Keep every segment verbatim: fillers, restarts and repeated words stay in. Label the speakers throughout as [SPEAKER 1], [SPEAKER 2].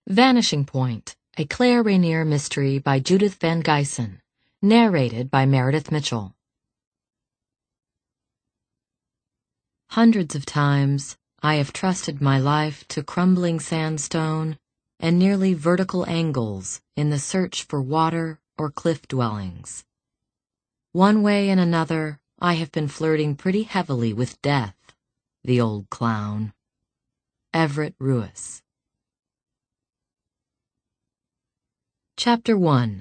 [SPEAKER 1] Vanishing Point, a Claire Rainier mystery by Judith Van Geysen, narrated by Meredith Mitchell. Hundreds of times I have trusted my life to crumbling sandstone and nearly vertical angles in the search for water or cliff dwellings. One way and another, I have been flirting pretty heavily with death, the old clown. Everett Ruiz. Chapter one.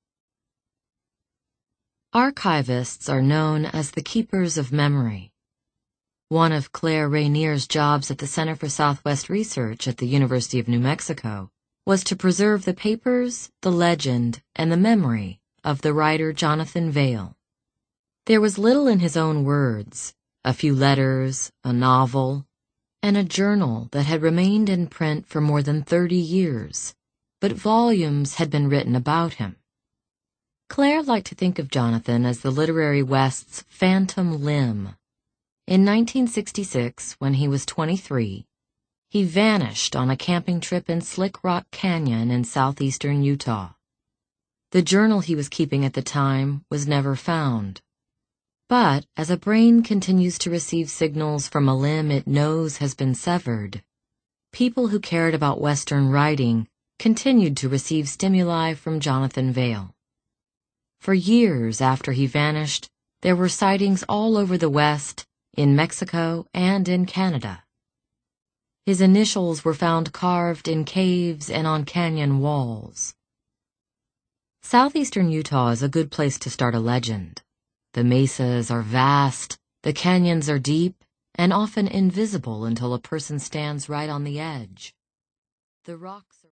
[SPEAKER 1] Archivists are known as the keepers of memory. One of Claire Rainier's jobs at the Center for Southwest Research at the University of New Mexico was to preserve the papers, the legend, and the memory of the writer Jonathan Vail. There was little in his own words, a few letters, a novel, and a journal that had remained in print for more than thirty years, but volumes had been written about him. Claire liked to think of Jonathan as the literary West's phantom limb. In nineteen sixty-six, when he was twenty-three, he vanished on a camping trip in Slick Rock Canyon in southeastern Utah. The journal he was keeping at the time was never found. But as a brain continues to receive signals from a limb it knows has been severed, people who cared about Western writing continued to receive stimuli from Jonathan Vail. For years after he vanished, there were sightings all over the West, in Mexico and in Canada. His initials were found carved in caves and on canyon walls. Southeastern Utah is a good place to start a legend. The mesas are vast, the canyons are deep, and often invisible until a person stands right on the edge. The rocks